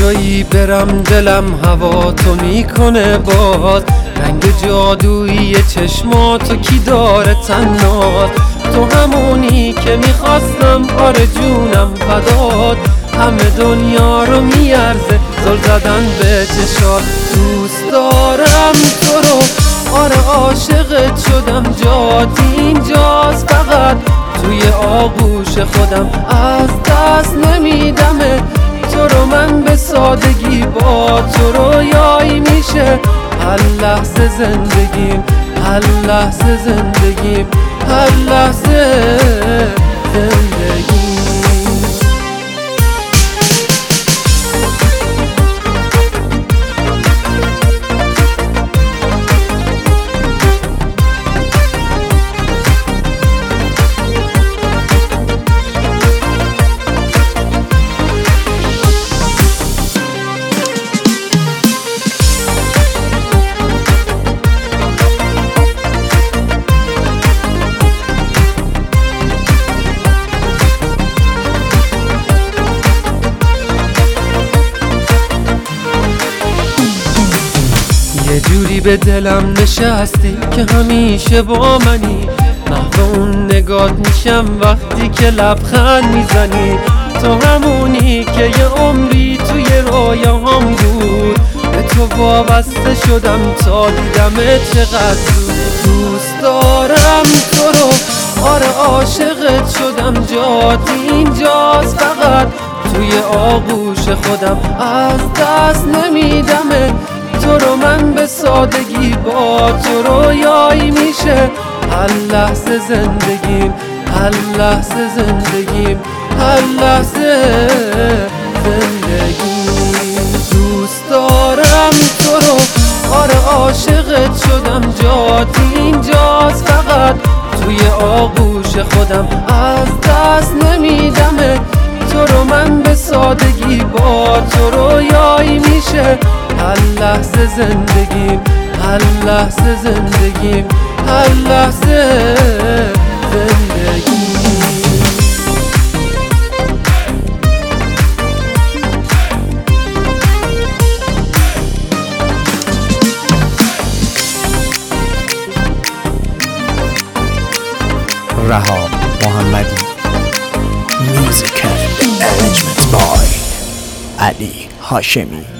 جایی برم دلم هوا تو میکنه باز، رنگ جادویی چشماتو کی داره تنات، تو همونی که میخواستم آره جونم فدات، همه دنیا رو میارزه زل زدن به چشات، دوست دارم تو رو آره عاشقت شدم، جات اینجاست فقط توی آغوش خودم، از دست نمیدمه تو رو من به سادگی، با تو رویایی میشه هر لحظه زندگیم، هر لحظه زندگیم، هر لحظه زندگیم. یه جوری به دلم نشستی که همیشه با منی، محو اون نگات میشم وقتی که لبخند میزنی، تو همونی که یه عمری توی رویاهام بود، به تو وابسته شدم تا دیدمت چقدر زود، دوست دارم تو رو آره عاشقت شدم، جات اینجاست فقط توی آغوش خودم، از دست نمیدمه تو رو من به سادگی، با تو رویایی میشه هر لحظه زندگیم، هر لحظه زندگیم، هر لحظه زندگیم. دوست دارم تو رو آره عاشقت شدم، جات اینجاست فقط توی آغوش خودم، از دست نمیدمه تو رو من به سادگی، با تو رویایی میشه هر لحظه زندگیم، هر لحظه زندگیم، هر لحظه زندگیم. رها محمدی. Music and arrangement by علی هاشمی.